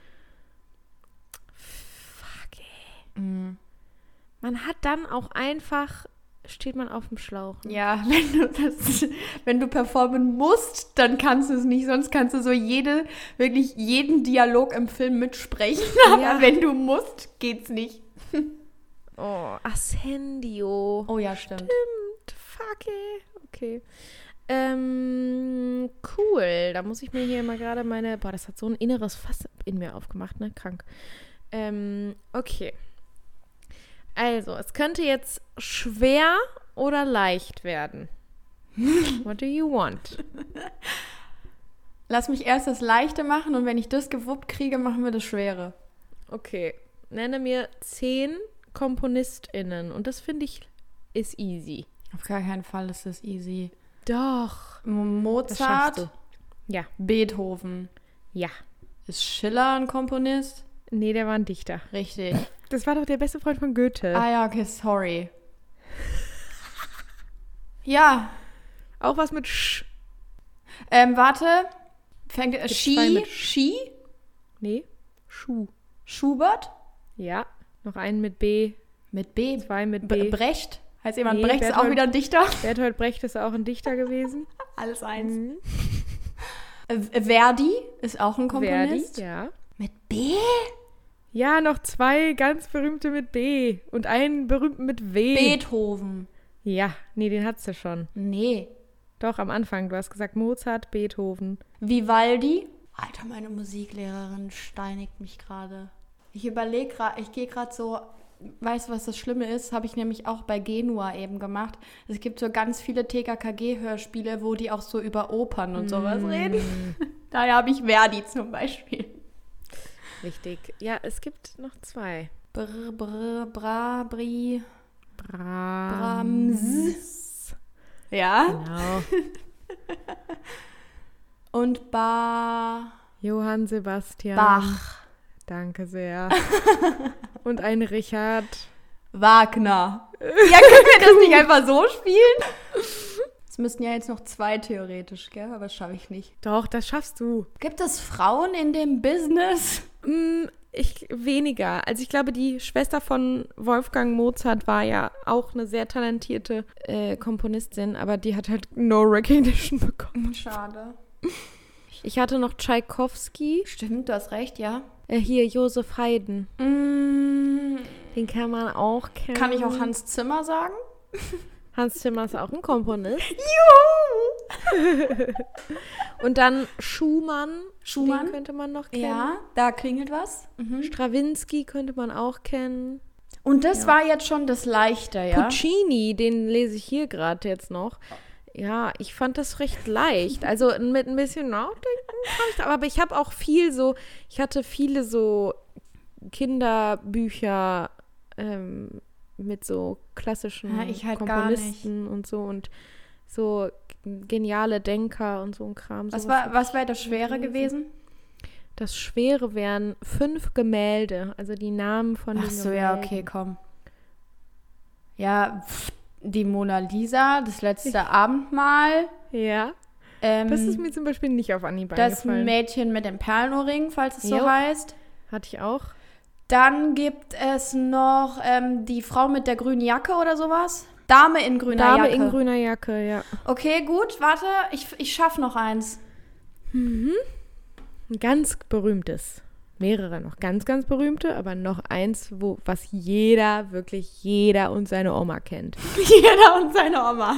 Fuck, ey. Man hat dann auch einfach... Steht man auf dem Schlauch. Ne? Ja, wenn du performen musst, dann kannst du es nicht. Sonst kannst du so wirklich jeden Dialog im Film mitsprechen. Aber wenn du musst, geht's nicht. Oh, Ascendio. Oh ja, stimmt. Fuck, ey. Okay. Cool. Da muss ich mir hier mal gerade meine... Boah, das hat so ein inneres Fass in mir aufgemacht, ne? Krank. Okay. Also, es könnte jetzt schwer oder leicht werden. What do you want? Lass mich erst das Leichte machen und wenn ich das gewuppt kriege, machen wir das Schwere. Okay. Nenne mir 10 KomponistInnen. Und das finde ich ist easy. Auf gar keinen Fall ist das easy. Doch. Das schaffst Mozart, du. Ja. Beethoven. Ja. Ist Schiller ein Komponist? Nee, der war ein Dichter. Richtig. Das war doch der beste Freund von Goethe. Ah ja, okay, sorry. Ja. Auch was mit Sch. Warte. Fängt zwei Ski? mit Ski? Nee. Schuh. Schubert? Ja. Noch einen mit B. Mit B. 2 mit B. Brecht? Heißt jemand Nee, Brecht ist auch wieder ein Dichter? Bertolt Brecht ist auch ein Dichter gewesen. Alles eins. Mhm. Verdi ist auch ein Komponist. Verdi, ja. Mit B? Ja, noch 2 ganz berühmte mit B und einen berühmten mit W. Beethoven. Ja, nee, den hattest du schon. Nee. Doch, am Anfang. Du hast gesagt Mozart, Beethoven. Vivaldi? Alter, meine Musiklehrerin steinigt mich gerade. Ich überlege gerade, ich gehe gerade so, weißt du, was das Schlimme ist? Habe ich nämlich auch bei Genua eben gemacht. Es gibt so ganz viele TKKG-Hörspiele, wo die auch so über Opern und sowas reden. Daher habe ich Verdi zum Beispiel. Richtig. Ja, es gibt noch 2. Brahms. Brahms. Ja. Genau. Und Johann Sebastian Bach. Danke sehr. Und ein Richard Wagner. Ja, können wir das nicht einfach so spielen? Es müssten ja jetzt noch 2 theoretisch, gell? Aber das schaffe ich nicht. Doch, das schaffst du. Gibt es Frauen in dem Business? Weniger. Also ich glaube, die Schwester von Wolfgang Mozart war ja auch eine sehr talentierte Komponistin, aber die hat halt no recognition bekommen. Schade. Ich hatte noch Tschaikowski. Stimmt, du hast recht, ja. Hier, Josef Haydn. Den kann man auch kennen. Kann ich auch Hans Zimmer sagen? Hans Zimmer ist auch ein Komponist. Juhu! Und dann Schumann. Schumann? Den könnte man noch kennen. Ja, da klingelt was. Stravinsky könnte man auch kennen. Und das war jetzt schon das Leichte, ja? Puccini, den lese ich hier gerade jetzt noch. Ja, ich fand das recht leicht. Also mit ein bisschen Nachdenken kann ich, aber ich habe auch ich hatte viele so Kinderbücher mit so klassischen Komponisten und so geniale Denker und so ein Kram. Was war das Schwere gewesen? Das Schwere wären 5 Gemälde, also die Namen von den Gemälden. Ach so, ja, okay, komm. Ja, die Mona Lisa, das letzte Abendmahl. Ja. Das ist mir zum Beispiel nicht auf Anhieb eingefallen. Das Mädchen mit dem Perlenohrring, falls es so heißt. Hatte ich auch. Dann gibt es noch die Frau mit der grünen Jacke oder sowas. Dame in grüner Jacke. Dame in grüner Jacke, ja. Okay, gut, warte, ich schaffe noch eins. Ein ganz berühmtes. Mehrere noch ganz, ganz berühmte, aber noch eins, was wirklich jeder und seine Oma kennt. Jeder und seine Oma.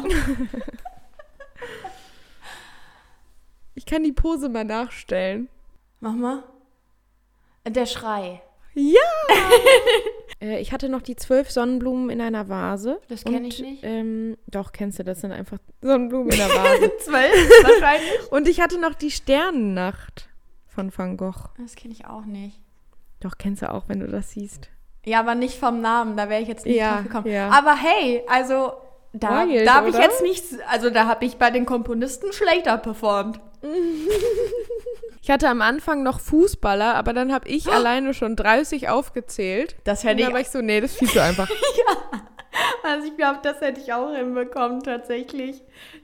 Ich kann die Pose mal nachstellen. Mach mal. Der Schrei. Ja! Ich hatte noch die 12 Sonnenblumen in einer Vase. Das kenne ich nicht. Doch, kennst du, das sind einfach Sonnenblumen in der Vase. 12 wahrscheinlich. Und ich hatte noch die Sternennacht von Van Gogh. Das kenne ich auch nicht. Doch, kennst du auch, wenn du das siehst. Ja, aber nicht vom Namen, da wäre ich jetzt nicht drauf gekommen. Ja. Aber hey, also da habe ich jetzt nichts, also da habe ich bei den Komponisten schlechter performt. Ich hatte am Anfang noch Fußballer, aber dann habe ich alleine schon 30 aufgezählt. Das hätte ich. Da war ich so, nee, das ist viel zu einfach. Ja, also ich glaube, das hätte ich auch hinbekommen tatsächlich.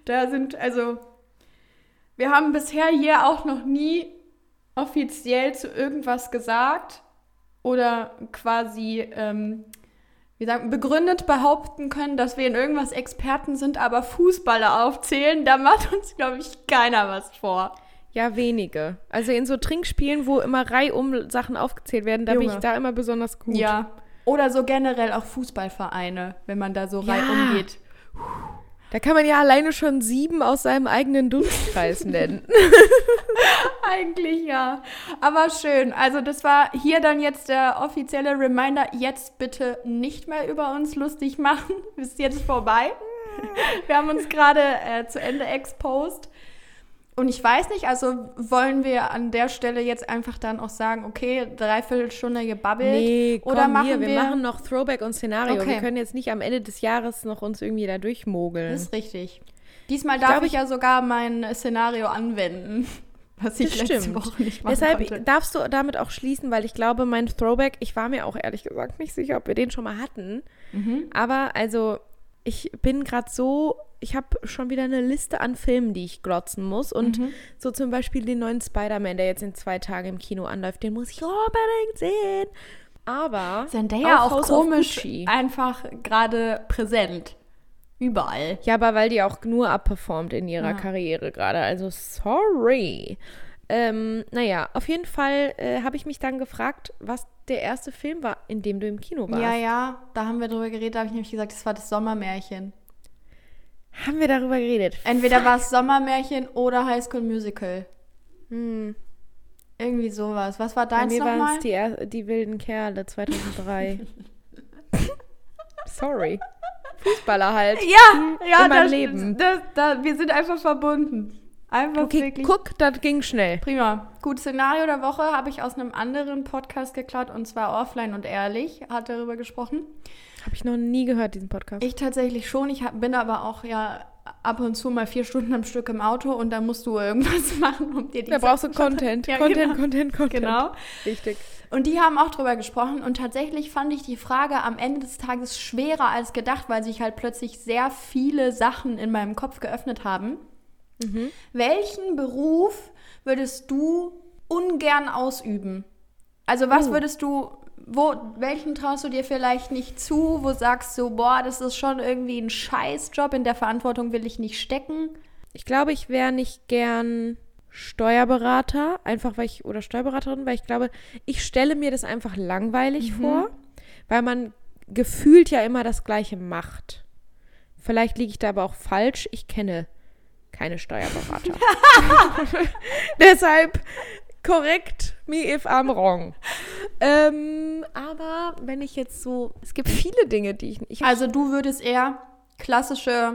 Wir haben bisher hier auch noch nie offiziell zu irgendwas gesagt oder quasi begründet behaupten können, dass wir in irgendwas Experten sind, aber Fußballer aufzählen, da macht uns, glaube ich, keiner was vor. Ja, wenige. Also in so Trinkspielen, wo immer reihum Sachen aufgezählt werden, da bin ich da immer besonders gut. Ja, oder so generell auch Fußballvereine, wenn man da so reihum geht. Da kann man ja alleine schon 7 aus seinem eigenen Dunstkreis nennen. Eigentlich ja. Aber schön. Also das war hier dann jetzt der offizielle Reminder. Jetzt bitte nicht mehr über uns lustig machen. Ist jetzt vorbei. Wir haben uns gerade zu Ende exposed. Und ich weiß nicht, also wollen wir an der Stelle jetzt einfach dann auch sagen, okay, 3/4 Stunde gebabbelt? Nee, komm, oder machen wir machen noch Throwback und Szenario. Okay. Wir können jetzt nicht am Ende des Jahres noch uns irgendwie da durchmogeln. Das ist richtig. Diesmal darf ich ja sogar mein Szenario anwenden, was ich letzte Woche nicht machen Deshalb konnte. darfst du damit auch schließen, weil ich glaube, mein Throwback, ich war mir auch ehrlich gesagt nicht sicher, ob wir den schon mal hatten. Aber also ich bin gerade so, ich habe schon wieder eine Liste an Filmen, die ich glotzen muss. Und so zum Beispiel den neuen Spider-Man, der jetzt in 2 Tagen im Kino anläuft, den muss ich unbedingt sehen. Aber Zendaya auch House of komisch Gucci. einfach gerade präsent. Überall. Ja, aber weil die auch nur abperformt in ihrer Karriere gerade. Also sorry. Naja, auf jeden Fall habe ich mich dann gefragt, was der erste Film war, in dem du im Kino warst. Ja, da haben wir drüber geredet, da habe ich nämlich gesagt, das war das Sommermärchen. Haben wir darüber geredet? Entweder war es Sommermärchen oder High School Musical. Irgendwie sowas. Was war Bei deins mir waren nochmal? es die wilden Kerle 2003. Sorry. Fußballer halt. Ja, in meinem Leben. Wir sind einfach verbunden. Einfach Okay, wirklich. guck, das ging schnell. Prima. Gut, Szenario der Woche habe ich aus einem anderen Podcast geklaut, und zwar Offline und Ehrlich hat darüber gesprochen. Habe ich noch nie gehört, diesen Podcast. Ich tatsächlich schon. Ich bin aber auch ja ab und zu mal 4 Stunden am Stück im Auto, und da musst du irgendwas machen, um dir die Da brauchst du Content. Ja, Content. Genau. Richtig. Und die haben auch drüber gesprochen, und tatsächlich fand ich die Frage am Ende des Tages schwerer als gedacht, weil sich halt plötzlich sehr viele Sachen in meinem Kopf geöffnet haben. Welchen Beruf würdest du ungern ausüben? Also was würdest du, welchen traust du dir vielleicht nicht zu, wo sagst du, boah, das ist schon irgendwie ein Scheißjob, in der Verantwortung will ich nicht stecken? Ich glaube, ich wäre nicht gern Steuerberater, oder Steuerberaterin, weil ich glaube, ich stelle mir das einfach langweilig vor, weil man gefühlt ja immer das Gleiche macht. Vielleicht liege ich da aber auch falsch, ich kenne keine Steuerberater. Deshalb korrekt, me if I'm wrong. Aber wenn ich jetzt so, es gibt viele Dinge, die ich Also du würdest eher klassische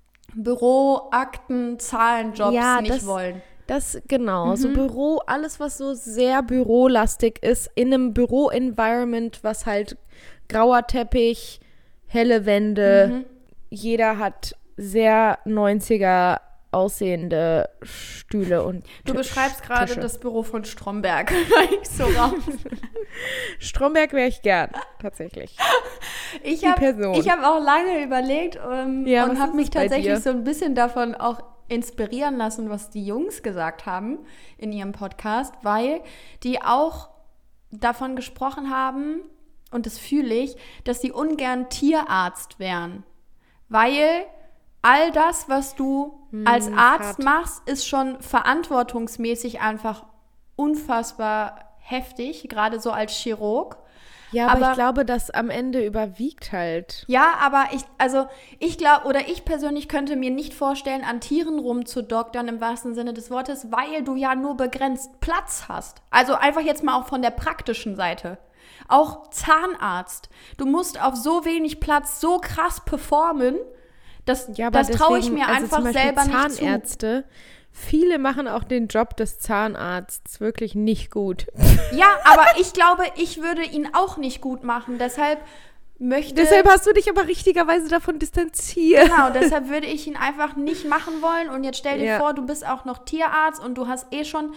Büroakten, Zahlenjobs nicht wollen. Das, genau, so Büro, alles, was so sehr bürolastig ist, in einem Büro-Environment, was halt grauer Teppich, helle Wände, jeder hat sehr 90er aussehende Stühle und Du beschreibst gerade Tische. das Büro von Stromberg. Ich so raus. Stromberg wäre ich gern, tatsächlich. Ich Person. habe auch lange überlegt und was habe ist mich es bei tatsächlich dir? so ein bisschen davon auch inspirieren lassen, was die Jungs gesagt haben in ihrem Podcast, weil die auch davon gesprochen haben, und das fühle ich, dass sie ungern Tierarzt wären. Weil all das, was du als Arzt machst, ist schon verantwortungsmäßig einfach unfassbar heftig, gerade so als Chirurg. Ja, aber ich glaube, das am Ende überwiegt halt. Ja, aber ich glaube, oder ich persönlich könnte mir nicht vorstellen, an Tieren rumzudoktern im wahrsten Sinne des Wortes, weil du ja nur begrenzt Platz hast. Also einfach jetzt mal auch von der praktischen Seite. Auch Zahnarzt. Du musst auf so wenig Platz so krass performen, das traue ich mir einfach zum Beispiel selber nicht zu. Zahnärzte, viele machen auch den Job des Zahnarztes wirklich nicht gut. Ja, aber ich glaube, ich würde ihn auch nicht gut machen. Deshalb hast du dich aber richtigerweise davon distanziert. Genau, deshalb würde ich ihn einfach nicht machen wollen. Und jetzt stell dir vor, du bist auch noch Tierarzt und du hast schon,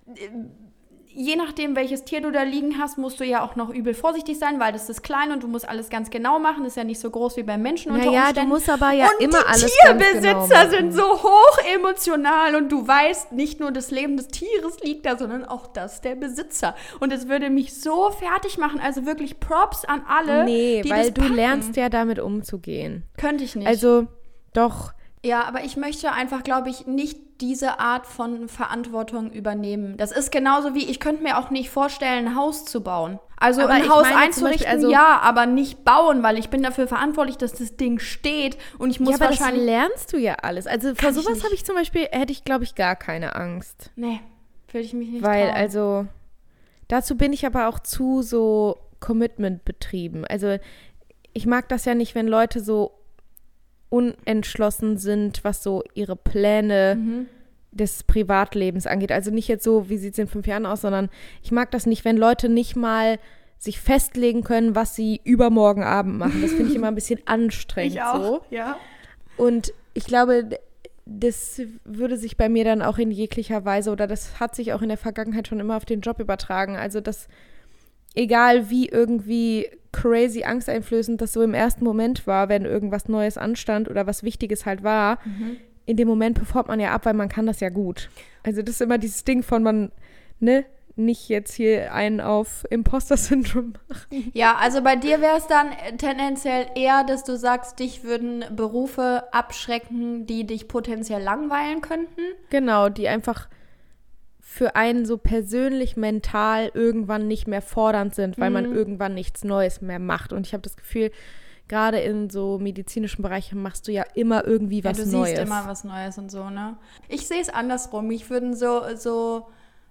je nachdem, welches Tier du da liegen hast, musst du ja auch noch übel vorsichtig sein, weil das ist klein und du musst alles ganz genau machen. Das ist ja nicht so groß wie beim Menschen unter Umständen. Ja, du musst aber ja und immer alles die ganz genau Tierbesitzer machen. sind so hoch emotional und du weißt, nicht nur das Leben des Tieres liegt da, sondern auch das der Besitzer. Und es würde mich so fertig machen. Also wirklich Props an alle, die das weil du packen. lernst ja damit umzugehen. Könnte ich nicht. Also, doch. Ja, aber ich möchte einfach, glaube ich, nicht diese Art von Verantwortung übernehmen. Das ist genauso wie, ich könnte mir auch nicht vorstellen, ein Haus zu bauen. Also Aber ein ich Haus meine zum einzurichten, Beispiel, ja, aber nicht bauen, weil ich bin dafür verantwortlich, dass das Ding steht und ich muss Ja, aber wahrscheinlich... das lernst du ja alles. Also vor Kann ich sowas nicht. habe ich zum Beispiel, hätte ich, glaube ich, gar keine Angst. Nee, würde ich mich nicht Weil, trauen. also, dazu bin ich aber auch zu so Commitment betrieben. Also, ich mag das ja nicht, wenn Leute so unentschlossen sind, was so ihre Pläne des Privatlebens angeht. Also nicht jetzt so, wie sieht es in 5 Jahren aus, sondern ich mag das nicht, wenn Leute nicht mal sich festlegen können, was sie übermorgen Abend machen. Das finde ich immer ein bisschen anstrengend. Ich auch, so. ja. Und ich glaube, das würde sich bei mir dann auch in jeglicher Weise, oder das hat sich auch in der Vergangenheit schon immer auf den Job übertragen. Also das, egal wie irgendwie crazy angsteinflößend das so im ersten Moment war, wenn irgendwas Neues anstand oder was Wichtiges halt war, in dem Moment performt man ja ab, weil man kann das ja gut. Also das ist immer dieses Ding von man, ne, nicht jetzt hier einen auf Imposter-Syndrom machen. Ja, also bei dir wäre es dann tendenziell eher, dass du sagst, dich würden Berufe abschrecken, die dich potenziell langweilen könnten. Genau, die einfach für einen so persönlich, mental irgendwann nicht mehr fordernd sind, weil man irgendwann nichts Neues mehr macht. Und ich habe das Gefühl, gerade in so medizinischen Bereichen machst du ja immer irgendwie was Neues. Du siehst immer was Neues und so, ne? Ich sehe es andersrum. Ich würden so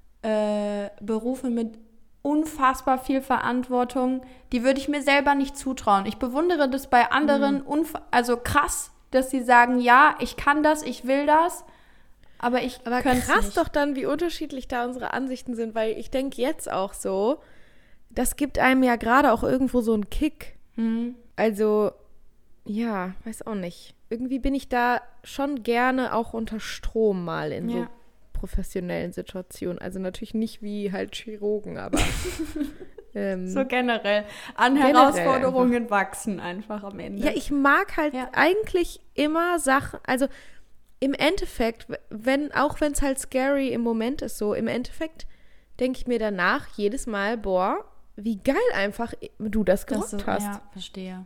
Berufe mit unfassbar viel Verantwortung, die würde ich mir selber nicht zutrauen. Ich bewundere das bei anderen, also krass, dass sie sagen, ja, ich kann das, ich will das, aber ich könnte es nicht. Krass doch dann, wie unterschiedlich da unsere Ansichten sind, weil ich denke jetzt auch so, das gibt einem ja gerade auch irgendwo so einen Kick. Also, ja, weiß auch nicht. Irgendwie bin ich da schon gerne auch unter Strom mal in so professionellen Situationen. Also natürlich nicht wie halt Chirurgen, aber so generell. An Herausforderungen einfach wachsen einfach am Ende. Ja, ich mag halt eigentlich immer Sachen, also im Endeffekt, auch wenn es halt scary im Moment ist so, im Endeffekt denke ich mir danach jedes Mal, boah, wie geil einfach du das gerockt hast. Ja, verstehe.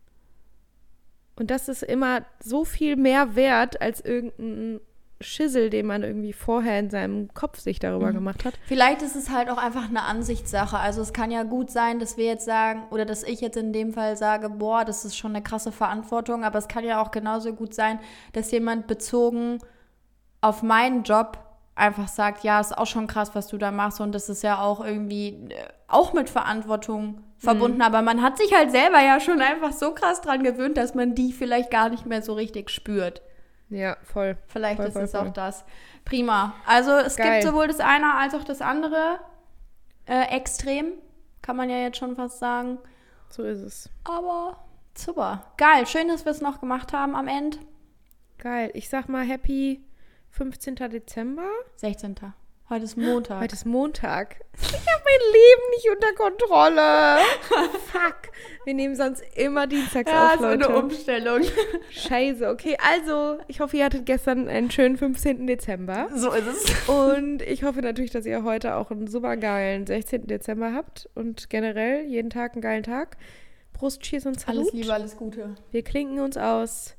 Und das ist immer so viel mehr wert als irgendein Schissel, den man irgendwie vorher in seinem Kopf sich darüber gemacht hat. Vielleicht ist es halt auch einfach eine Ansichtssache. Also es kann ja gut sein, dass wir jetzt sagen, oder dass ich jetzt in dem Fall sage, boah, das ist schon eine krasse Verantwortung, aber es kann ja auch genauso gut sein, dass jemand bezogen auf meinen Job einfach sagt, ja, ist auch schon krass, was du da machst und das ist ja auch irgendwie auch mit Verantwortung verbunden, aber man hat sich halt selber ja schon einfach so krass dran gewöhnt, dass man die vielleicht gar nicht mehr so richtig spürt. Ja, voll. Vielleicht ist es auch das. Prima. Also es gibt sowohl das eine als auch das andere. Extrem, kann man ja jetzt schon fast sagen. So ist es. Aber super. Geil. Schön, dass wir es noch gemacht haben am Ende. Geil. Ich sag mal happy 15. Dezember. 16. Heute ist Montag. Heute ist Montag. Ich habe mein Leben nicht unter Kontrolle. Fuck. Wir nehmen sonst immer dienstags auf, Leute. So eine Umstellung. Scheiße. Okay, also, ich hoffe, ihr hattet gestern einen schönen 15. Dezember. So ist es. Und ich hoffe natürlich, dass ihr heute auch einen super geilen 16. Dezember habt. Und generell jeden Tag einen geilen Tag. Prost, Cheers und Salut. Alles Liebe, alles Gute. Wir klinken uns aus.